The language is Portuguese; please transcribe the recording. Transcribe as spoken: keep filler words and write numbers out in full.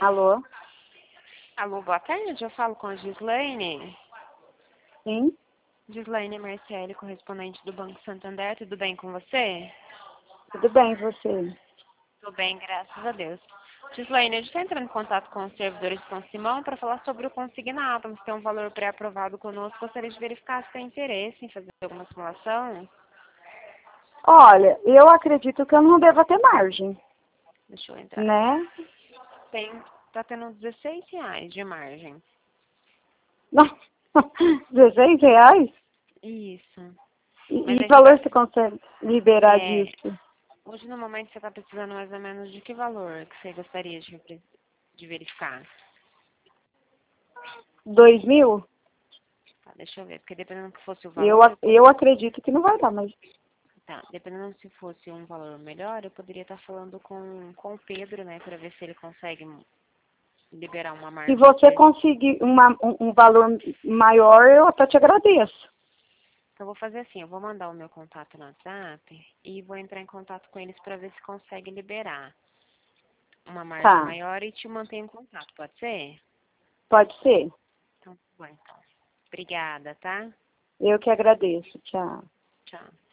Alô? Alô, boa tarde. Eu falo com a Gislaine. Sim? Gislaine Marcelli, correspondente do Banco Santander. Tudo bem com você? Tudo bem, você? Tudo bem, graças a Deus. Gislaine, a gente está entrando em contato com os servidores de São Simão para falar sobre o consignado. Você tem um valor pré-aprovado conosco. Gostaria de verificar se tem interesse em fazer alguma simulação. Olha, eu acredito que eu não devo ter margem, Deixa eu entrar aqui. né? Tem, tá tendo dezesseis reais de margem. Não, dezesseis reais? Isso. E, Mas e a gente valor tá, você consegue liberar é, disso? hoje no momento você está precisando mais ou menos de que valor que você gostaria de, repre- de verificar? Dois mil? Tá, deixa eu ver, porque dependendo que fosse o Eu, valor, ac- eu pod- eu acredito que não vai dar, mas tá, dependendo se fosse um valor melhor, eu poderia estar falando com, com o Pedro, né, para ver se ele consegue liberar uma se margem você aqui. conseguir uma, um, um valor maior, eu até te agradeço. Então, eu vou fazer assim, eu vou mandar o meu contato no WhatsApp e vou entrar em contato com eles para ver se consegue liberar uma margem Tá, maior e te manter em contato, pode ser? pode ser. Então, tá bom, então. Obrigada, tá? Eu que agradeço. Tchau. Tchau.